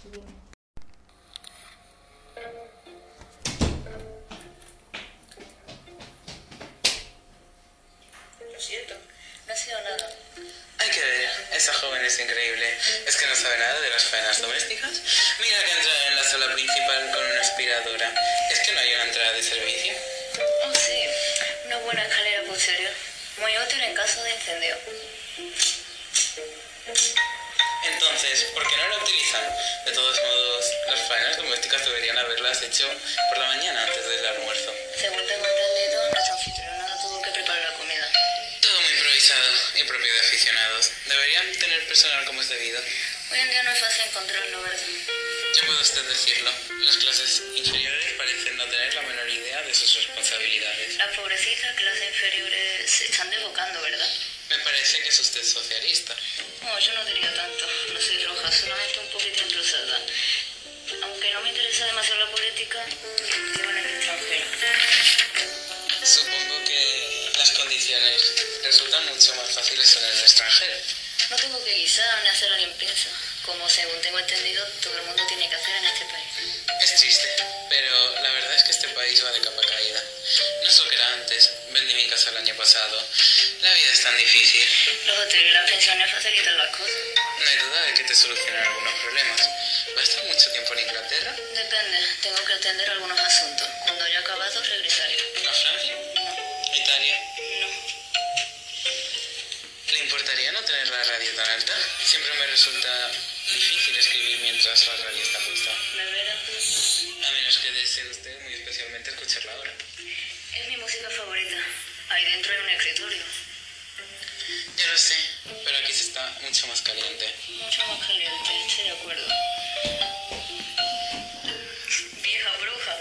Dime. Lo siento, no ha sido nada. Hay que ver, esa joven es increíble. ¿Es que no sabe nada de las faenas domésticas? Mira que entra en la sala principal con una aspiradora. ¿Es que no hay una entrada de servicio? Oh, sí, una buena escalera posterior. Muy útil en caso de incendio. Entonces, ¿por qué no la utilizan? De todos modos, las faenas domésticas deberían haberlas hecho por la mañana antes del almuerzo. Según tengo entendido, nuestra anfitriona no tuvo que preparar la comida. Todo muy improvisado y propio de aficionados. Deberían tener personal como es debido. Hoy en día no es fácil encontrarlo, ¿verdad? Ya puede usted decirlo. Las clases inferiores parecen no tener la menor idea de sus responsabilidades. Las pobrecitas clases inferiores se están desbocando, ¿verdad? Me parece que es usted socialista. No, yo no diría tanto. No soy roja, solamente un poquito entrosada. Aunque no me interesa demasiado la política, vivo en el extranjero. Supongo que las condiciones resultan mucho más fáciles en el extranjero. No tengo que guisar ni hacer la limpieza, como según tengo entendido todo el mundo tiene que hacer en este país. Es triste, pero la verdad es que este país va de capa caída. No es lo que era antes. Vendí mi casa el año pasado. La vida es tan difícil. Los hoteles y las pensiones facilitan las cosas. No hay duda de que te solucionan algunos problemas. ¿Va a estar mucho tiempo en Inglaterra? Depende, tengo que atender algunos asuntos. Cuando haya acabado, regresaré. ¿A Francia? No, ¿A Italia? no. ¿Le importaría no tener la radio tan alta? Siempre me resulta difícil escribir mientras la radio está puesta. ¿De veras? A menos que desee usted muy especialmente escucharla ahora. Es mi música favorita. Ahí dentro hay un escritorio. Ya lo sé, pero aquí se está mucho más caliente. Mucho más caliente, estoy de acuerdo. Vieja bruja.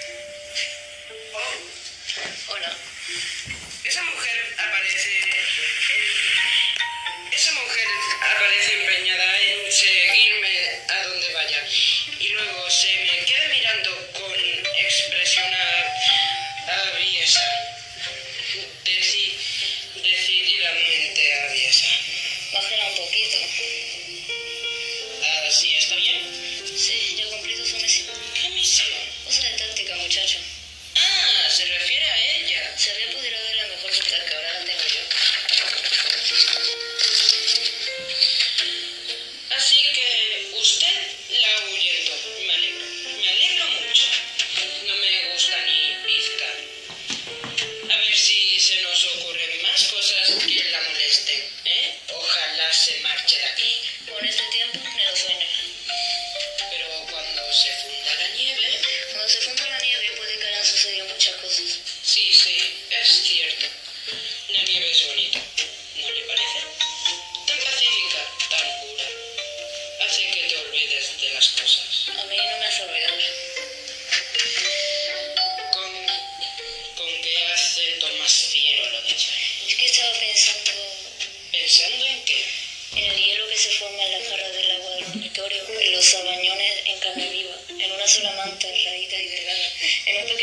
Oh, Hola. esa mujer aparece empeñada en seguirme a donde vaya y luego se me queda mirando con expresión aviesa. Decididamente aviesa. Bájala un poquito. ¿Así está bien? Sí, ya he cumplido su misión. ¿Qué misión? Cosa de táctica, muchacho. Ah, se refiere a ella. Se había apoderado de la mejor mitad que ahora la tengo yo. Así que usted la ahuyentó. Me alegro. Me alegro mucho. No me gusta ni pizca. A ver si se nos ocurren más cosas que la molesten, ¿eh? Ojalá se marche de aquí. Con este tiempo, ni lo sueño. Pero cuando se funda la nieve... Cuando se funda la nieve puede que hayan sucedido muchas cosas. Sí, es cierto. La nieve es bonita. ¿No le parece? Tan pacífica, tan pura. Hace que te olvides de las cosas. A mí no me hace olvidar. ¿Con qué acento más fiero lo dice? Es que estaba pensando ¿Pensando en qué? en el hielo que se forma en las jarras del agua del dormitorio, en los sabañones en carne viva, en una sola manta raída y delgada, en un pequeño